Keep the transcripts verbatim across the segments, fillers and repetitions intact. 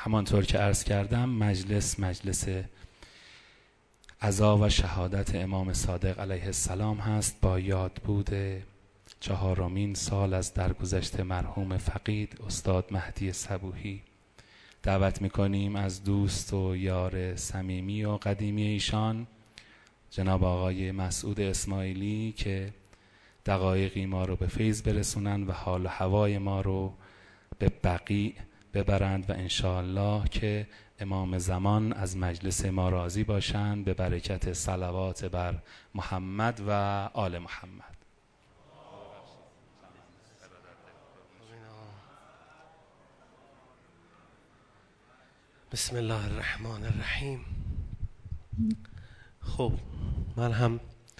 همانطور که عرض کردم مجلس مجلس عزا و شهادت امام صادق علیه السلام هست با یاد بود چهارمین سال از درگذشت مرحوم فقید استاد مهدی صبوحی. دعوت میکنیم از دوست و یار صمیمی و قدیمی ایشان جناب آقای مسعود اسماعیلی که دقایقی ما رو به فیض برسونن و حال و هوای ما رو به بقیع ببرند و انشاءالله که امام زمان از مجلس ما راضی باشند به برکت صلوات بر محمد و آل محمد. بسم الله الرحمن الرحیم. خب من هم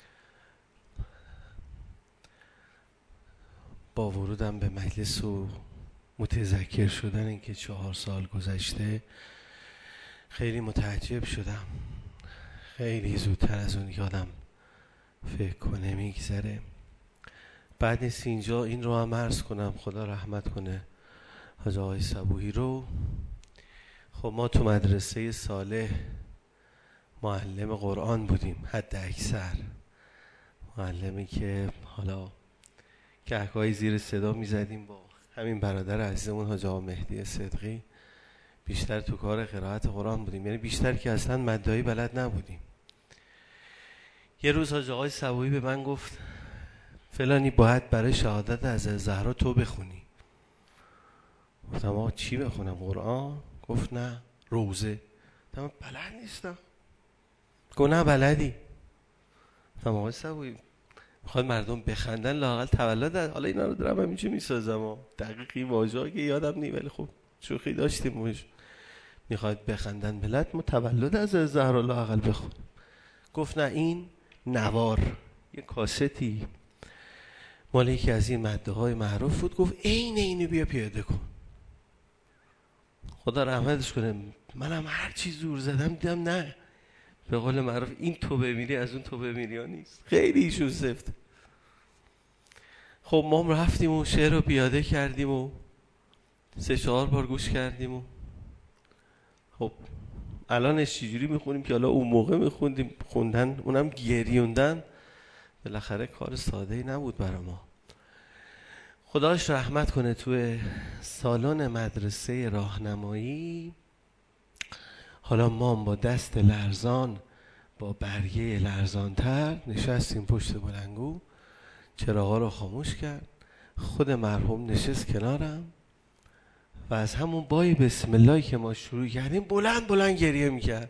با ورودم به مجلس و متذکر شدن اینکه چهار سال گذشته خیلی متعجب شدم. خیلی زودتر از اون یادم فکر کنه میگذره. بعد نیست اینجا این رو هم عرض کنم، خدا رحمت کنه حاج آقای صبوحی رو. خب ما تو مدرسه صالح معلم قرآن بودیم، حد اکثر معلمی که حالا گهگاهی زیر صدا میزدیم با همین برادر عزیزمون حاج آقا مهدی صدقی، بیشتر تو کار قرائت قرآن بودیم، یعنی بیشتر که اصلا مدعی بلد نبودیم. یه روز حاج آقای صبوحی به من گفت فلانی باید برای شهادت از زهرا تو بخونی. گفتم آقا چی بخونم؟ قرآن؟ گفت نه روزه. گفتم بلد نیستم. گفت نه بلدی. گفتم آقای صبوحی میخواد مردم بخندن لااقل تولد، حالا اینا رو دارم همینجوری میسازم دقیقی واژه‌ای که یادم نی، ولی خب شوخی داشتیم. میخواد بخندن ملت، ما تولد از زهرا لااقل بخون. گفت نه این نوار یه کاستی مال یکی از این مده های معروف بود. گفت عین اینو بیا پیاده کن. خدا رحمتش کنه. منم هر چی زور زدم دیدم نه، به قول معروف این تو بمیری از اون تو بمیری ها نیست. خیلی ایشون سفت. خب ما رفتیم و شعر رو پیاده کردیم و سه چهار بار گوش کردیم و خب الانش چجوری میخونیم که حالا اون موقع میخوندیم، خوندن اونم گریوندن بالاخره کار ساده ای نبود برای ما. خداش رحمت کنه. توی سالن مدرسه راهنمایی حالا ما با دست لرزان با برگه لرزانتر نشستیم پشت بلنگو، چراغا رو خاموش کرد، خود مرحوم نشست کنارم و از همون بای بسم الله که ما شروع کردیم بلند بلند گریه میکرد.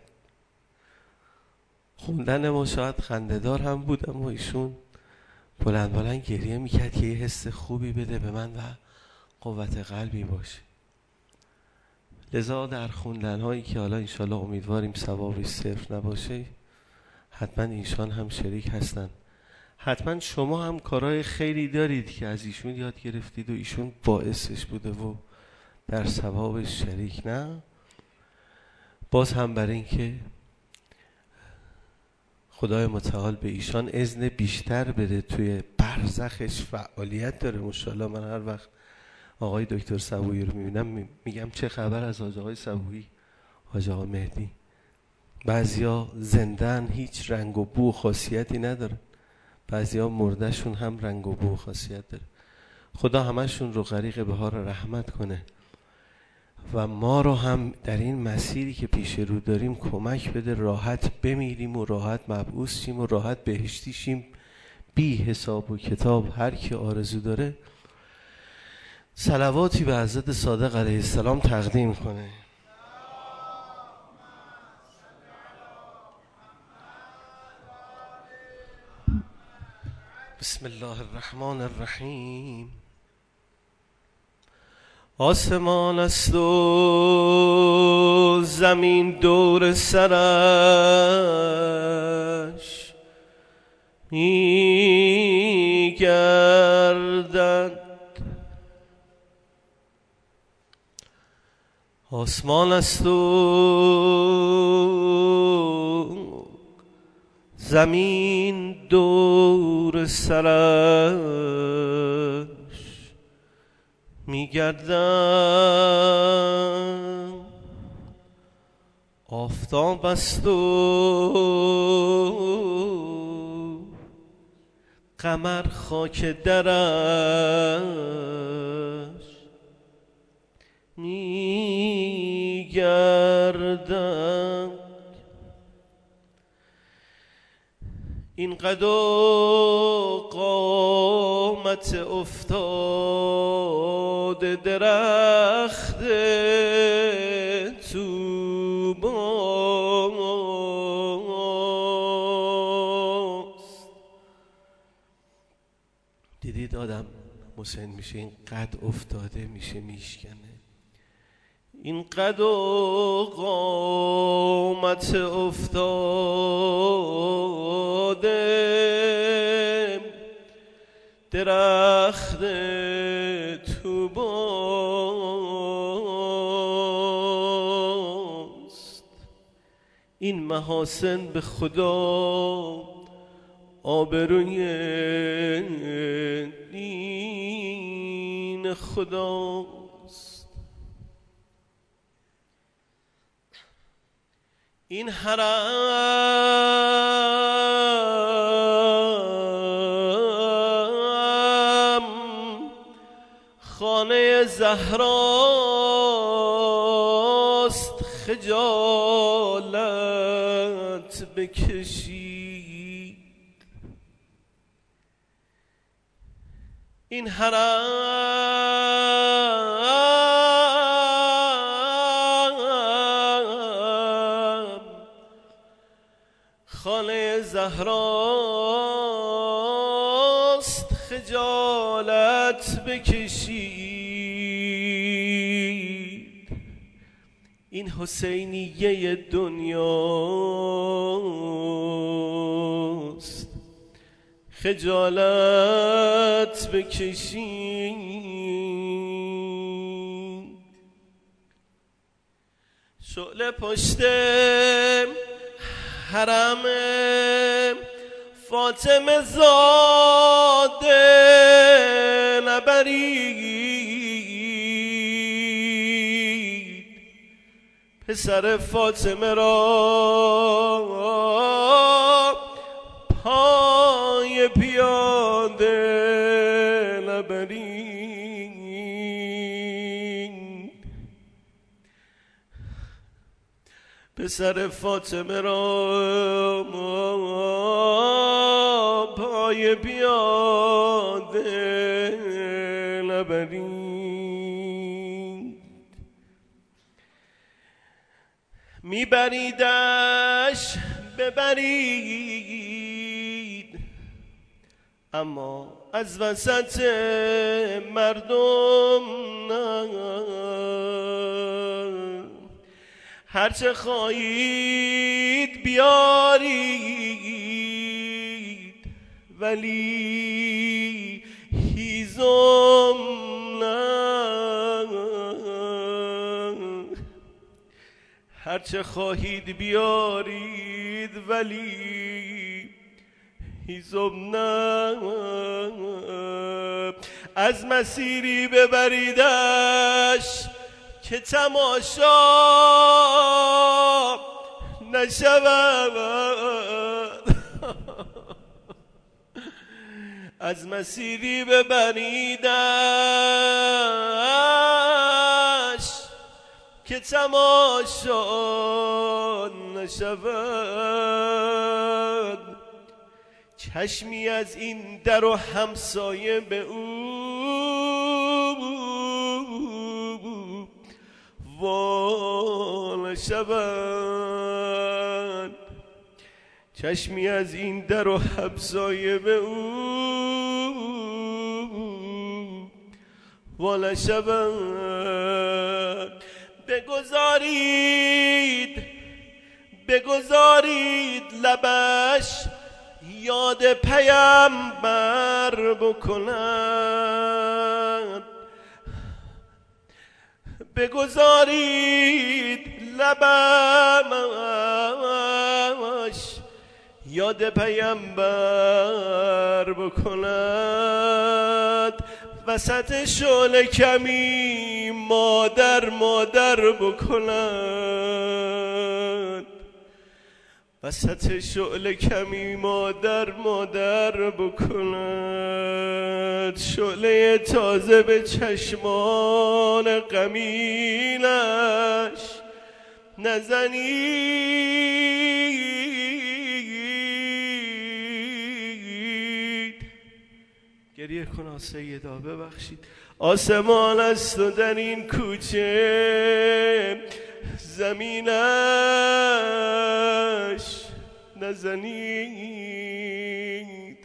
خوندن ما شاید خنده‌دار هم بود اما ایشون بلند بلند گریه میکرد که یه حس خوبی بده به من و قوت قلبی باشه. لذا در خوندن هایی که حالا انشالله امیدواریم ثوابش صفر نباشه حتما ایشان هم شریک هستن. حتما شما هم کارهای خیلی دارید که از ایشون یاد گرفتید و ایشون باعثش بوده و در ثوابش شریک نه. باز هم برای این که خدای متعال به ایشان اذن بیشتر بده توی برزخش فعالیت داره. ماشاءالله من هر وقت آقای دکتر صبوحی رو میبینم میگم چه خبر از حاج آقای صبوحی، حاج آقا مهدی. بعضیا زندن هیچ رنگ و بو و خاصیتی نداره، بعضیا مردهشون هم رنگ و بو و خاصیت داره. خدا همشون رو غریق بهار رحمت کنه و ما رو هم در این مسیری که پیش رو داریم کمک بده راحت بمیریم و راحت مبعوث شیم و راحت بهشتی شیم بی حساب و کتاب. هر کی آرزو داره صلواتی به حضرت صادق علیه السلام تقدیم کنه. بسم الله الرحمن الرحیم. آسمان است و زمین دور سرش می گردد. آسمان است و زمین دور سرش می گردم. آفتاب است و قمر خاک درش میگردد، این قد و قامت افتاده درخت طوباست. دیدید آدم مسن میشه، این قد افتاده میشه میشکنه. این قد و قامت افتاده درخت طوباست. این محاسن به خدا آبروی دین خداست. این حرم خانه زهراست، خجالت بکشید. این حرم خانه زهراست، خجالت بکشید. این حسینیه دنیاست، خجالت بکشید. شعله پشت حرم فاطمه زاده نبرید، پسر فاطمه را پای پیاده نبرید، پسر فاطمه را پای پیاده نبرید. میبریدش ببرید، اما از وسط مردم نه. هرچه خواهید بیارید، ولی هیزم نه. هرچه خواهید بیارید، ولی هیزم نه. از مسیری ببریدش که تماشا نشود، از مسیری ببریدش که تماشا نشود. چشمی از این در و همسایه به او وا نشود، چشمی از این در و همسایه به او وا نشود. بگذارید بگذارید لبش یاد پیامبر بکند، بگذارید لبش یاد پیامبر بکند. وسط شعله کمی مادر مادر بکنند، وسط شعله کمی مادر مادر بکند، شعله تازه به چشمان غمینش نزنید. گریه کن سیدا ببخشید. آسمان است و در این کوچه زمینش نزنید.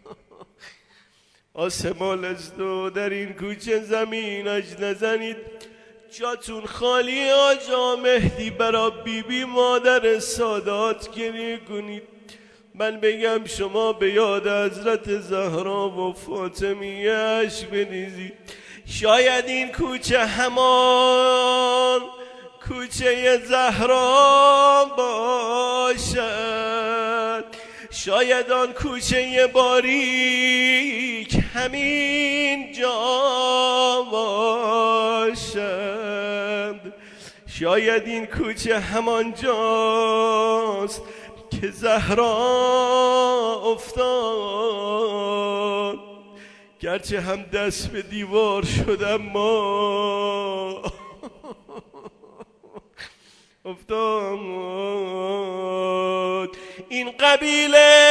آسمان است و در این کوچه زمینش نزنید. جاتون خالی آجا مهدی برا بی بی مادر سادات گریه کنید. من بگم شما به یاد حضرت زهرا و فاطمیه اشک بریزید. شاید این کوچه همان کوچه زهرا باشد، شاید آن کوچه باریک همین جا باشد، شاید این کوچه همان جاست که زهرا افتاد. گرچه هم دست به دیوار شدم ما افتاد. این قبیله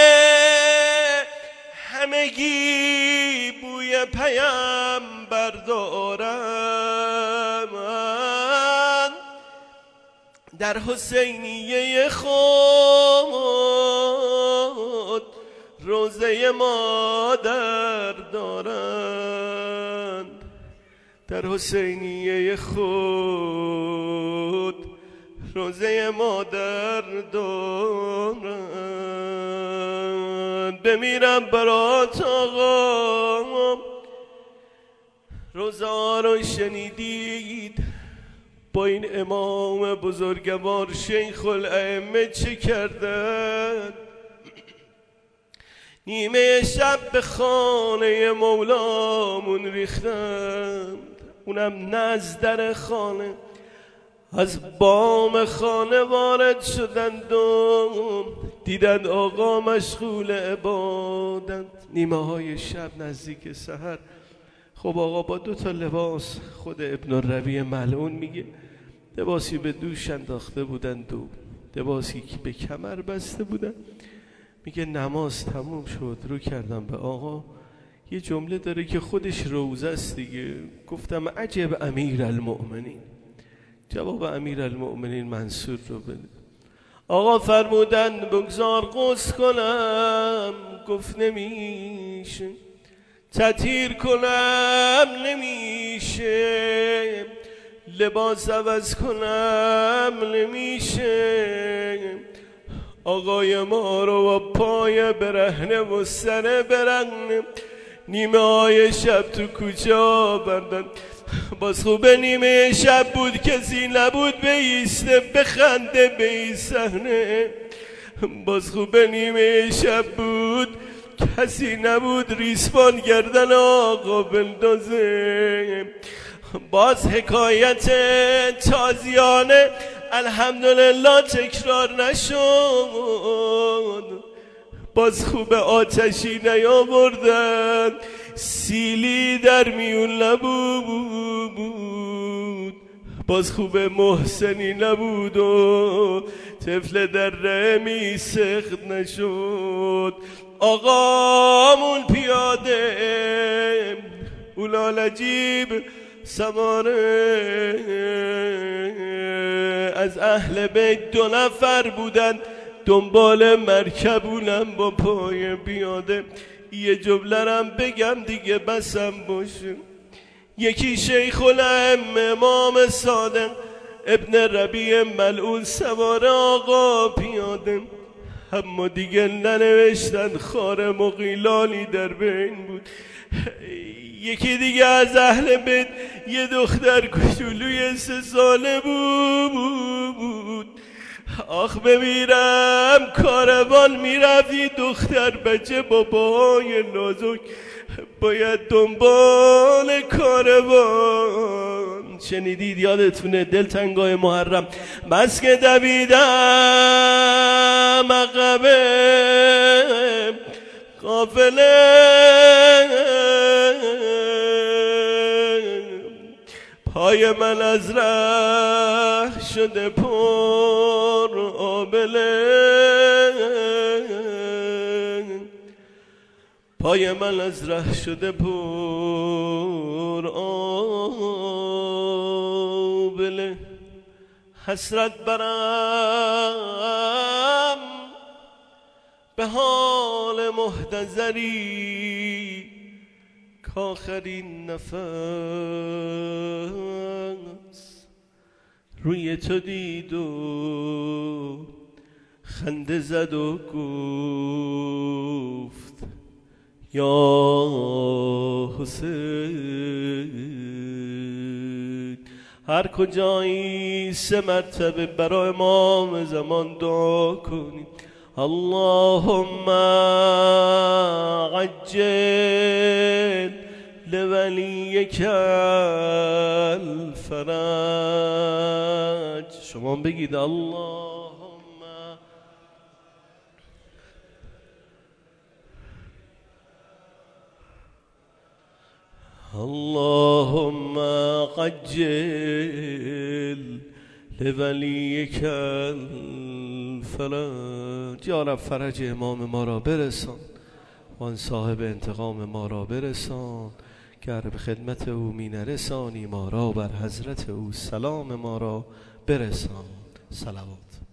همگی بوی پیامبر دارند، در حسینیه خود روزه مادر دارند، در حسینیه خود روزه مادر دارند. بمیرم برات آقا، روزه ها رو شنیدید با این امام بزرگوار شیخ الائمه چه کردن؟ نیمه شب به خانه مولامون ریختند، اونم نه از در خانه، از بام خانه وارد شدند و دیدند آقا مشغول عبادت. نیمه های شب نزدیک سحر. خب آقا با دو تا لباس، خود ابن الربیع ملعون میگه لباسی به دوش انداخته بودند و لباسی که به کمر بسته بودند. میگه نماز تموم شد، رو کردم به آقا، یه جمله داره که خودش روزه است دیگه. گفتم عجب امیر المؤمنین. جواب امیر المؤمنین منصور رو بده. آقا فرمودن بگذار غسل کنم. گفت نمیشه. تطهیر کنم نمیشه. لباس عوض کنم نمیشه. آقای ما رو با پای برهنه و سر برهنه نیمه های شب تو کوچه آوردن. باز خوبه نیمه شب بود، کسی نبود بیسته بخنده به این صحنه. باز خوبه نیمه شب بود، کسی نبود ریسمان گردن آقا بندازه. باز حکایت تازیانه الحمدلله تکرار نشد. باز خوب آتشی نیاوردن، سیلی در میون نبود. باز خوب محسنی نبود و طفل در رمی سخت نشد. آقامون پیاده اولالجیب سواره از اهل بیت دو نفر بودن، دنبال مرکبونم با پای بیاده. یه جملرم بگم دیگه بسم باشه. یکی شیخ الائمه امام صادق ابن ربیع ملعون سوار آقا پیاده. اما دیگه ننوشتن خار مغیلانی در بین بود. یکی دیگه از اهل بیت یه دختر کوچولوی سه ساله بود. آخ بمیرم، کاروان میرفتی دختر بچه بابای نازک باید دنبال کاروان. شنیدید یادتونه دلتنگای محرم بس که دویدم عقبه قافله پای من از ره شده پر آبله پای من از ره شده پر آبله حسرت برم به حال محتضری کآخرین نفس روی تو دید و خنده زد و گفت یا حسین. هر کجایی سه مرتبه برای امام زمان دعا کنید اللهم عجل لولیک الفرج. شما بگید اللهم اللهم عجل لولیک الفرج. یا رب فرج امام ما را برسان وان صاحب انتقام ما را برسان. گر به خدمت او می نرسانی ما را بر حضرت او سلام ما را برسان. صلوات.